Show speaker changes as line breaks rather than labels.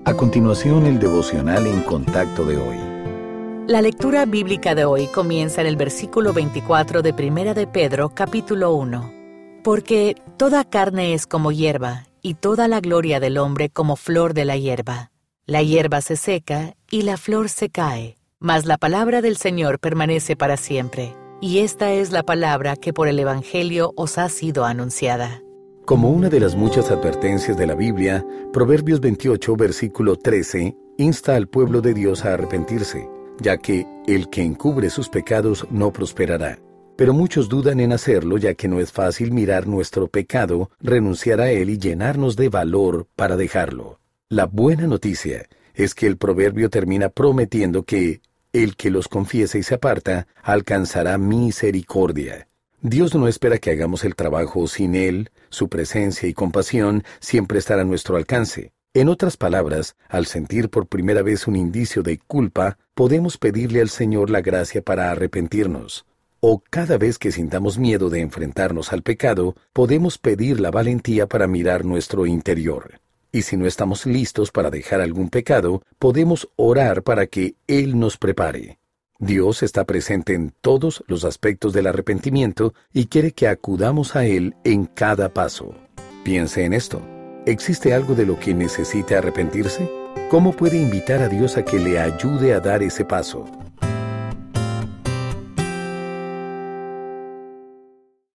A continuación, el devocional en contacto de hoy.
La lectura bíblica de hoy comienza en el versículo 24 de Primera de Pedro, capítulo 1. Porque toda carne es como hierba, y toda la gloria del hombre como flor de la hierba. La hierba se seca, y la flor se cae, mas la palabra del Señor permanece para siempre. Y esta es la palabra que por el Evangelio os ha sido anunciada.
Como una de las muchas advertencias de la Biblia, Proverbios 28, versículo 13, insta al pueblo de Dios a arrepentirse, ya que el que encubre sus pecados no prosperará. Pero muchos dudan en hacerlo, ya que no es fácil mirar nuestro pecado, renunciar a él y llenarnos de valor para dejarlo. La buena noticia es que el proverbio termina prometiendo que el que los confiese y se aparta alcanzará misericordia. Dios no espera que hagamos el trabajo sin Él, su presencia y compasión siempre están a nuestro alcance. En otras palabras, al sentir por primera vez un indicio de culpa, podemos pedirle al Señor la gracia para arrepentirnos. O cada vez que sintamos miedo de enfrentarnos al pecado, podemos pedir la valentía para mirar nuestro interior. Y si no estamos listos para dejar algún pecado, podemos orar para que Él nos prepare. Dios está presente en todos los aspectos del arrepentimiento y quiere que acudamos a Él en cada paso. Piense en esto. ¿Existe algo de lo que necesite arrepentirse? ¿Cómo puede invitar a Dios a que le ayude a dar ese paso?